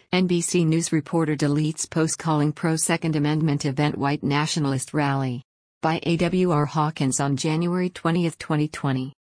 NBC News reporter deletes post calling pro-Second Amendment event white nationalist rally. By A.W.R. Hawkins on January 20, 2020.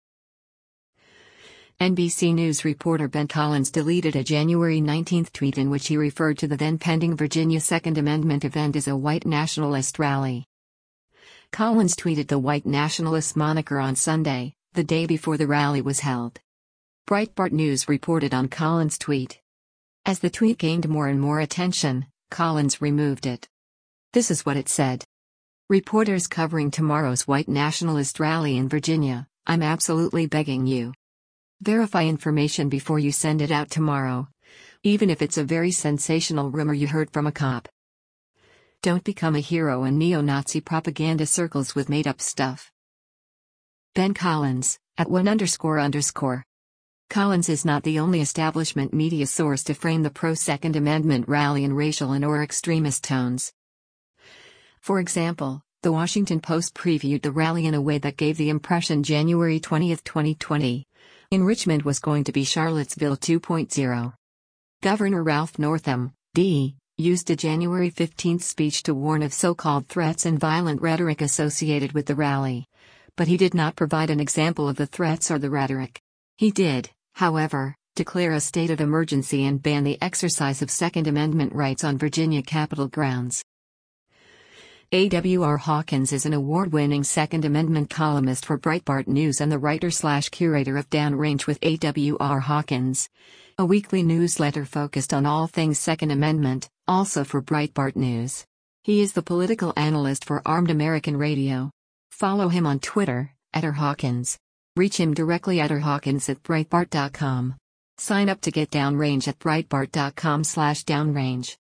NBC News reporter Ben Collins deleted a January 19 tweet in which he referred to the then-pending Virginia Second Amendment event as a white nationalist rally. Collins tweeted the white nationalist moniker on Sunday, the day before the rally was held. Breitbart News reported on Collins' tweet. As the tweet gained more and more attention, Collins removed it. This is what it said. Reporters covering tomorrow's white nationalist rally in Virginia, I'm absolutely begging you. Verify information before you send it out tomorrow, even if it's a very sensational rumor you heard from a cop. Don't become a hero in neo-Nazi propaganda circles with made-up stuff. Ben Collins, @1__. Collins is not the only establishment media source to frame the pro-Second Amendment rally in racial and/or extremist tones. For example, The Washington Post previewed the rally in a way that gave the impression January 20, 2020, in Richmond was going to be Charlottesville 2.0. Governor Ralph Northam, D., used a January 15 speech to warn of so-called threats and violent rhetoric associated with the rally. But he did not provide an example of the threats or the rhetoric. He did, however, declare a state of emergency and ban the exercise of Second Amendment rights on Virginia Capitol grounds. A.W.R. Hawkins is an award-winning Second Amendment columnist for Breitbart News and the writer/curator of Downrange with A.W.R. Hawkins, a weekly newsletter focused on all things Second Amendment, also for Breitbart News. He is the political analyst for Armed American Radio. Follow him on Twitter, @rhawkins. Reach him directly at rhawkins@breitbart.com. Sign up to get Downrange at breitbart.com/downrange.